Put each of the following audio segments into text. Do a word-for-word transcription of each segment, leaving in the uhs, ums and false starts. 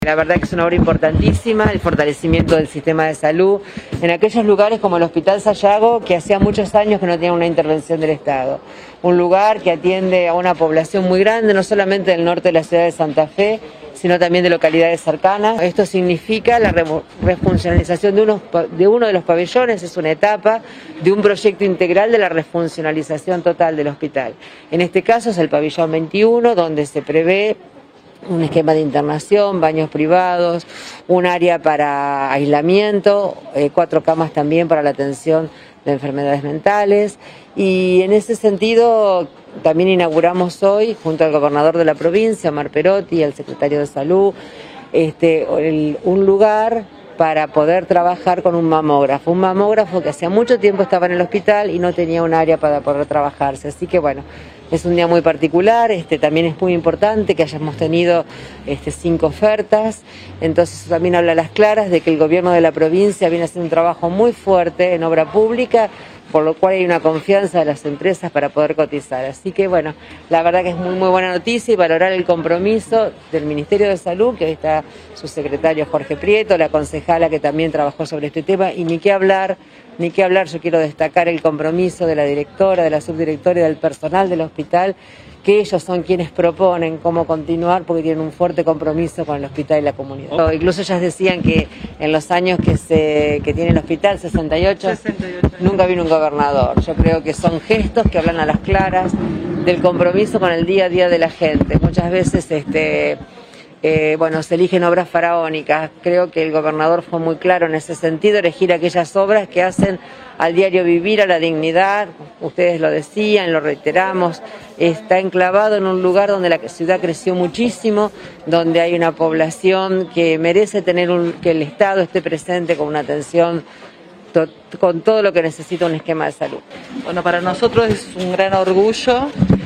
La verdad que es una obra importantísima, el fortalecimiento del sistema de salud en aquellos lugares como el Hospital Sayago, que hacía muchos años que no tenía una intervención del Estado. Un lugar que atiende a una población muy grande, no solamente del norte de la ciudad de Santa Fe, sino también de localidades cercanas. Esto significa la refuncionalización de, unos, de uno de los pabellones, es una etapa de un proyecto integral de la refuncionalización total del hospital. En este caso es el pabellón veintiuno, donde se prevé un esquema de internación, baños privados, un área para aislamiento, eh, cuatro camas también para la atención de enfermedades mentales. Y en ese sentido también inauguramos hoy, junto al gobernador de la provincia, Omar Perotti, al secretario de Salud, este, el, un lugar para poder trabajar con un mamógrafo. Un mamógrafo que hacía mucho tiempo estaba en el hospital y no tenía un área para poder trabajarse. Así que bueno, es un día muy particular, este, también es muy importante que hayamos tenido este, cinco ofertas, entonces eso también habla a las claras de que el gobierno de la provincia viene haciendo un trabajo muy fuerte en obra pública, por lo cual hay una confianza de las empresas para poder cotizar. Así que bueno, la verdad que es muy muy buena noticia y valorar el compromiso del Ministerio de Salud, que hoy está su secretario Jorge Prieto, la concejala que también trabajó sobre este tema, y ni qué hablar, ni qué hablar, yo quiero destacar el compromiso de la directora, de la subdirectora y del personal del hospital, que ellos son quienes proponen cómo continuar porque tienen un fuerte compromiso con el hospital y la comunidad. Oh. Incluso ellas decían que en los años que se que tiene el hospital, sesenta y ocho, sesenta y ocho, nunca vino un gobernador. Yo creo que son gestos que hablan a las claras del compromiso con el día a día de la gente. Muchas veces este Eh, bueno, se eligen obras faraónicas. Creo que el gobernador fue muy claro en ese sentido, elegir aquellas obras que hacen al diario vivir, a la dignidad. Ustedes lo decían, lo reiteramos, está enclavado en un lugar donde la ciudad creció muchísimo, donde hay una población que merece tener un, que el Estado esté presente con una atención to, con todo lo que necesita un esquema de salud. Bueno, para nosotros es un gran orgullo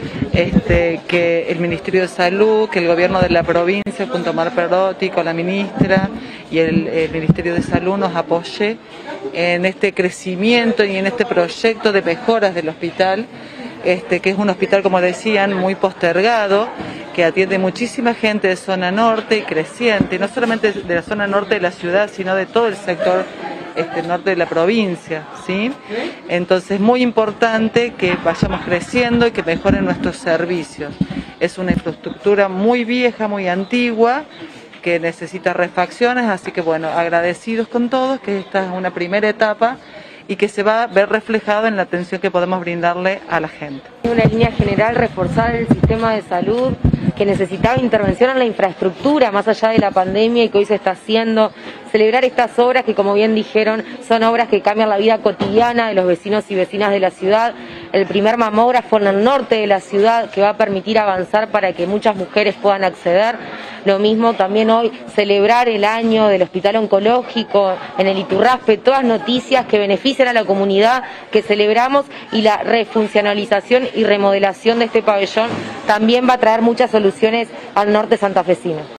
Este, que el Ministerio de Salud, que el gobierno de la provincia, junto a Omar Perotti, con la ministra y el, el Ministerio de Salud nos apoye en este crecimiento y en este proyecto de mejoras del hospital, este, que es un hospital, como decían, muy postergado, que atiende muchísima gente de zona norte y creciente, y no solamente de la zona norte de la ciudad, sino de todo el sector este, norte de la provincia, ¿sí? Entonces es muy importante que vayamos creciendo y que mejoren nuestros servicios. Es una infraestructura muy vieja, muy antigua, que necesita refacciones, así que bueno, agradecidos con todos, que esta es una primera etapa y que se va a ver reflejado en la atención que podemos brindarle a la gente. En una línea general, reforzar el sistema de salud, que necesitaba intervención en la infraestructura, más allá de la pandemia y que hoy se está haciendo, celebrar estas obras que, como bien dijeron, son obras que cambian la vida cotidiana de los vecinos y vecinas de la ciudad. El primer mamógrafo en el norte de la ciudad que va a permitir avanzar para que muchas mujeres puedan acceder. Lo mismo también hoy, celebrar el año del Hospital Oncológico en el Iturraspe, todas noticias que benefician a la comunidad que celebramos, y la refuncionalización y remodelación de este pabellón también va a traer muchas soluciones al norte santafesino.